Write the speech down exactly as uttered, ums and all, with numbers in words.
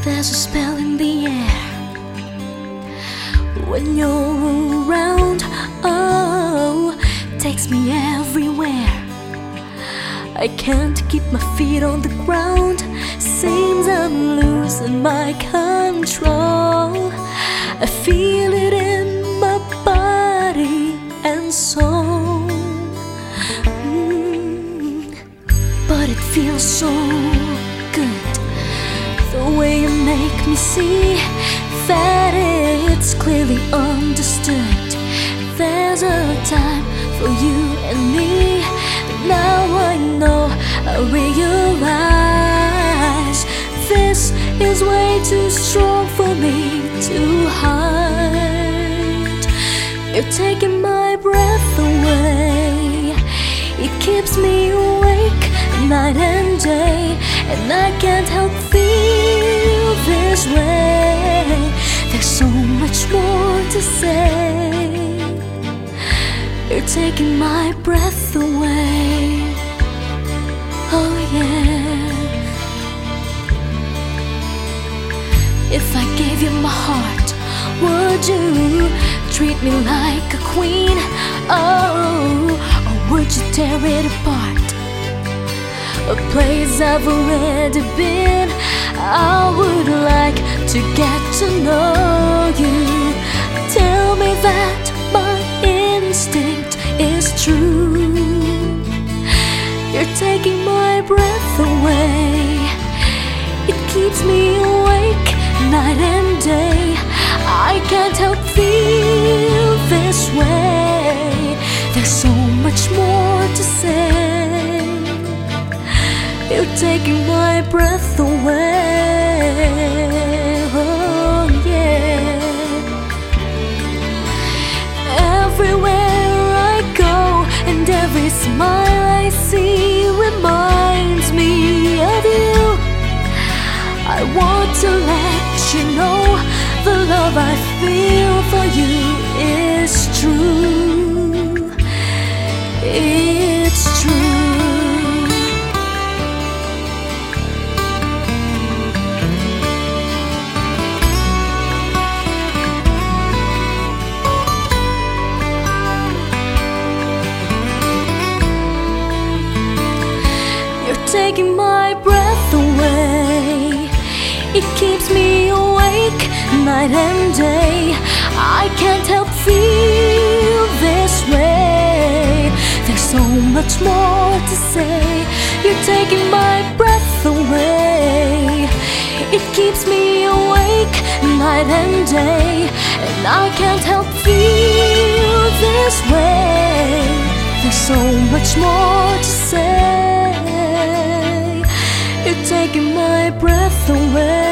There's a spell in the air when you're around. Oh, takes me everywhere. I can't keep my feet on the ground. Seems I'm losing my control. I feel it in my body and soul. Mm. But it feels so good, the way you make me see that it's clearly understood. There's a time for you and me. Now I know, I realize this is way too strong for me to hide. You're taking my breath away. It keeps me awake night and day, and I can't help feel this way. There's so much more to say. You're taking my breath away. Oh yeah. If I gave you my heart, would you treat me like a queen? Oh, or would you tear it apart? A place I've already been. I would like to get to know you. Tell me that my instinct is true. You're taking my breath away. It keeps me awake night and day. I can't help feel this way. There's so much more to say. You're taking my breath away. Oh yeah. Everywhere I go and every smile I see reminds me of you. I want to let you know the love I feel for you is true. It's true. Taking my breath away. It keeps me awake night and day. I can't help feel this way. There's so much more to say. You're taking my breath away. It keeps me awake night and day, and I can't help feel this way. There's so much more to say. You're taking my breath away.